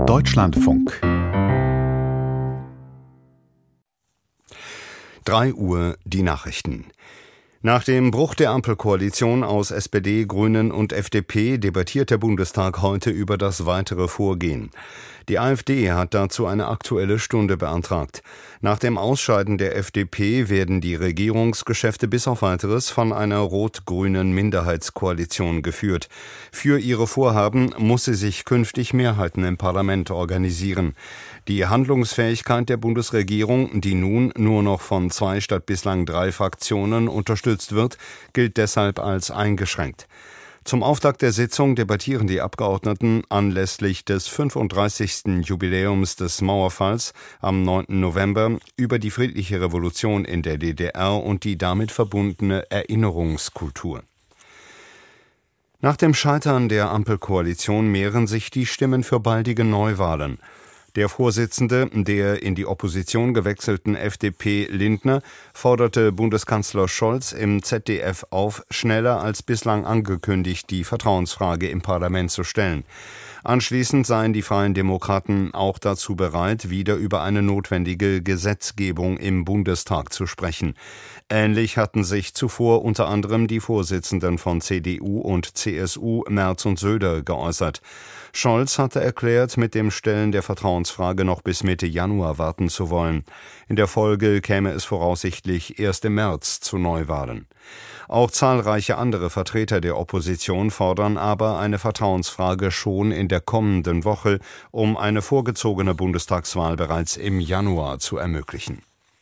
Deutschlandfunk 3 Uhr die Nachrichten. Nach dem Bruch der Ampelkoalition aus SPD, Grünen und FDP debattiert der Bundestag heute über das weitere Vorgehen. Die AfD hat dazu eine Aktuelle Stunde beantragt. Nach dem Ausscheiden der FDP werden die Regierungsgeschäfte bis auf Weiteres von einer rot-grünen Minderheitskoalition geführt. Für ihre Vorhaben muss sie sich künftig Mehrheiten im Parlament organisieren. Die Handlungsfähigkeit der Bundesregierung, die nun nur noch von 2 statt bislang 3 Fraktionen unterstützt wird, gilt deshalb als eingeschränkt. Zum Auftakt der Sitzung debattieren die Abgeordneten anlässlich des 35. Jubiläums des Mauerfalls am 9. November über die friedliche Revolution in der DDR und die damit verbundene Erinnerungskultur. Nach dem Scheitern der Ampelkoalition mehren sich die Stimmen für baldige Neuwahlen. Der Vorsitzende der in die Opposition gewechselten FDP Lindner forderte Bundeskanzler Scholz im ZDF auf, schneller als bislang angekündigt die Vertrauensfrage im Parlament zu stellen. Anschließend seien die Freien Demokraten auch dazu bereit, wieder über eine notwendige Gesetzgebung im Bundestag zu sprechen. Ähnlich hatten sich zuvor unter anderem die Vorsitzenden von CDU und CSU Merz und Söder geäußert. Scholz hatte erklärt, mit dem Stellen der Vertrauensfrage noch bis Mitte Januar warten zu wollen. In der Folge käme es voraussichtlich erst im März zu Neuwahlen. Auch zahlreiche andere Vertreter der Opposition fordern aber eine Vertrauensfrage schon in der kommenden Woche, um eine vorgezogene Bundestagswahl bereits im Januar zu ermöglichen.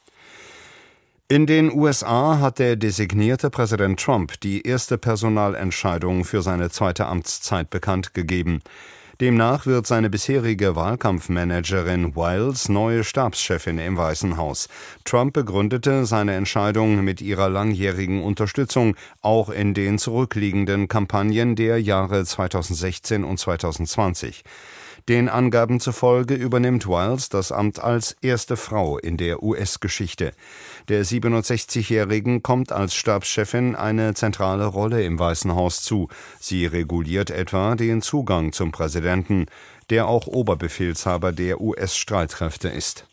In den USA hat der designierte Präsident Trump die erste Personalentscheidung für seine zweite Amtszeit bekannt gegeben. Demnach wird seine bisherige Wahlkampfmanagerin Wiles neue Stabschefin im Weißen Haus. Trump begründete seine Entscheidung mit ihrer langjährigen Unterstützung auch in den zurückliegenden Kampagnen der Jahre 2016 und 2020. Den Angaben zufolge übernimmt Wiles das Amt als erste Frau in der US-Geschichte. Der 67-Jährigen kommt als Stabschefin eine zentrale Rolle im Weißen Haus zu. Sie reguliert etwa den Zugang zum Präsidenten, der auch Oberbefehlshaber der US-Streitkräfte ist.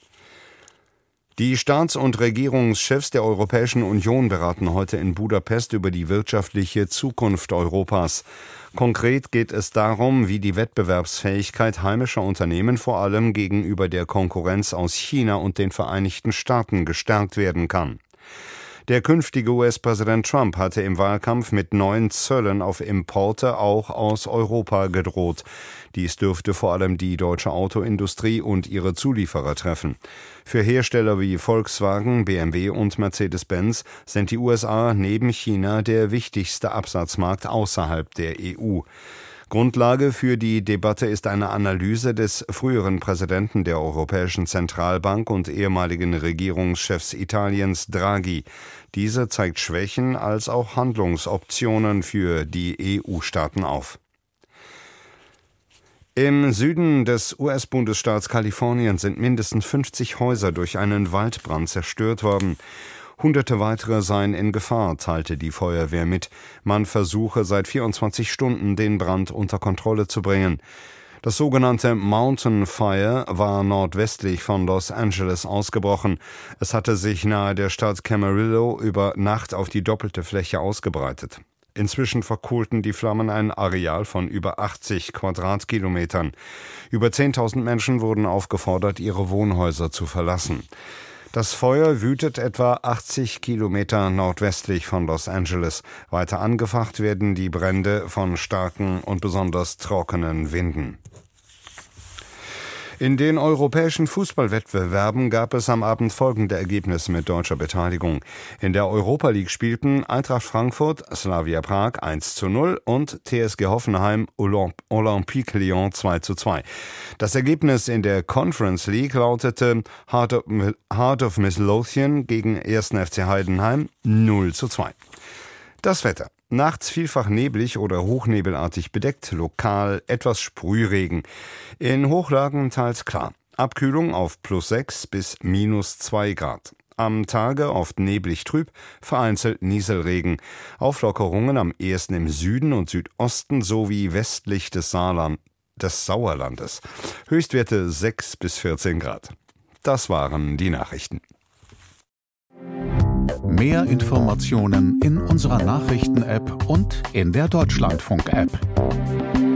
Die Staats- und Regierungschefs der Europäischen Union beraten heute in Budapest über die wirtschaftliche Zukunft Europas. Konkret geht es darum, wie die Wettbewerbsfähigkeit heimischer Unternehmen vor allem gegenüber der Konkurrenz aus China und den Vereinigten Staaten gestärkt werden kann. Der künftige US-Präsident Trump hatte im Wahlkampf mit neuen Zöllen auf Importe auch aus Europa gedroht. Dies dürfte vor allem die deutsche Autoindustrie und ihre Zulieferer treffen. Für Hersteller wie Volkswagen, BMW und Mercedes-Benz sind die USA neben China der wichtigste Absatzmarkt außerhalb der EU. Grundlage für die Debatte ist eine Analyse des früheren Präsidenten der Europäischen Zentralbank und ehemaligen Regierungschefs Italiens Draghi. Diese zeigt Schwächen als auch Handlungsoptionen für die EU-Staaten auf. Im Süden des US-Bundesstaats Kalifornien sind mindestens 50 Häuser durch einen Waldbrand zerstört worden. Hunderte weitere seien in Gefahr, teilte die Feuerwehr mit. Man versuche seit 24 Stunden, den Brand unter Kontrolle zu bringen. Das sogenannte Mountain Fire war nordwestlich von Los Angeles ausgebrochen. Es hatte sich nahe der Stadt Camarillo über Nacht auf die doppelte Fläche ausgebreitet. Inzwischen verkohlten die Flammen ein Areal von über 80 Quadratkilometern. Über 10.000 Menschen wurden aufgefordert, ihre Wohnhäuser zu verlassen. Das Feuer wütet etwa 80 Kilometer nordwestlich von Los Angeles. Weiter angefacht werden die Brände von starken und besonders trockenen Winden. In den europäischen Fußballwettbewerben gab es am Abend folgende Ergebnisse mit deutscher Beteiligung. In der Europa League spielten Eintracht Frankfurt, Slavia Prag 1:0 und TSG Hoffenheim Olympique Lyon 2:2. Das Ergebnis in der Conference League lautete Heart of Midlothian gegen 1. FC Heidenheim 0:2. Das Wetter. Nachts vielfach neblig oder hochnebelartig bedeckt, lokal etwas Sprühregen. In Hochlagen teils klar. Abkühlung auf +6 bis -2 Grad. Am Tage oft neblig trüb, vereinzelt Nieselregen. Auflockerungen am ehesten im Süden und Südosten sowie westlich des des Sauerlandes. Höchstwerte 6 bis 14 Grad. Das waren die Nachrichten. Mehr Informationen in unserer Nachrichten-App und in der Deutschlandfunk-App.